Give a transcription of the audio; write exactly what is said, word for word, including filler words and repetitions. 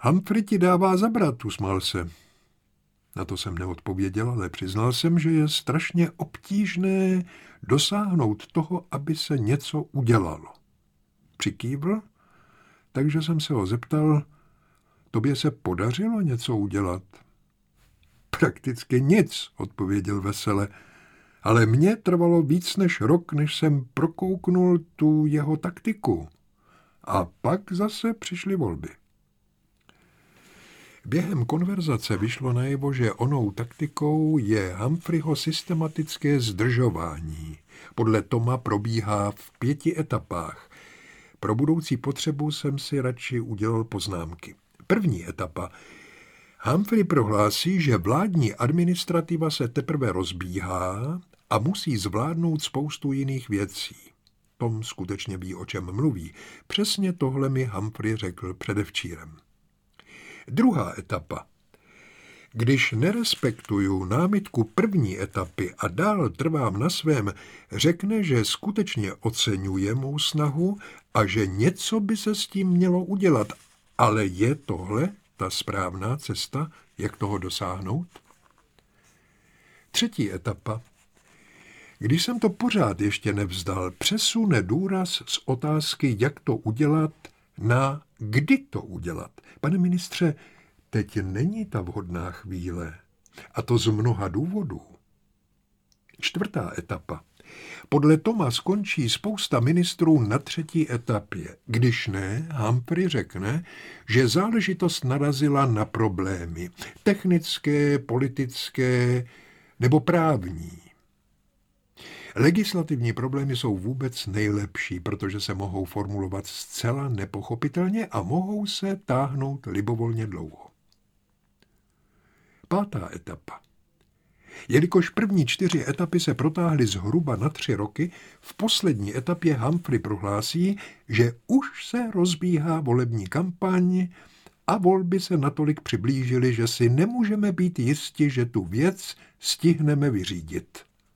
Humphrey ti dává zabrat, usmál se. Na to jsem neodpověděl, ale přiznal jsem, že je strašně obtížné dosáhnout toho, aby se něco udělalo. Přikývl, takže jsem se ho zeptal, tobě se podařilo něco udělat? Prakticky nic, odpověděl vesele, ale mně trvalo víc než rok, než jsem prokouknul tu jeho taktiku. A pak zase přišly volby. Během konverzace vyšlo najevo, že onou taktikou je Humphreyho systematické zdržování. Podle Toma probíhá v pěti etapách. Pro budoucí potřebu jsem si radši udělal poznámky. První etapa. Humphrey prohlásí, že vládní administrativa se teprve rozbíhá a musí zvládnout spoustu jiných věcí. Tom skutečně ví, o čem mluví. Přesně tohle mi Humphrey řekl předevčírem. Druhá etapa. Když nerespektuju námitku první etapy a dál trvám na svém, řekne, že skutečně oceňuje mou snahu a že něco by se s tím mělo udělat. Ale je tohle ta správná cesta, jak toho dosáhnout? Třetí etapa. Když jsem to pořád ještě nevzdal, přesune důraz z otázky, jak to udělat, na kdy to udělat. Pane ministře, teď není ta vhodná chvíle. A to z mnoha důvodů. Čtvrtá etapa. Podle Toma skončí spousta ministrů na třetí etapě. Když ne, Humphrey řekne, že záležitost narazila na problémy. Technické, politické nebo právní. Legislativní problémy jsou vůbec nejlepší, protože se mohou formulovat zcela nepochopitelně a mohou se táhnout libovolně dlouho. Pátá etapa. Jelikož první čtyři etapy se protáhly zhruba na tři roky, v poslední etapě Humphrey prohlásí, že už se rozbíhá volební kampaň a volby se natolik přiblížily, že si nemůžeme být jisti, že tu věc stihneme vyřídit.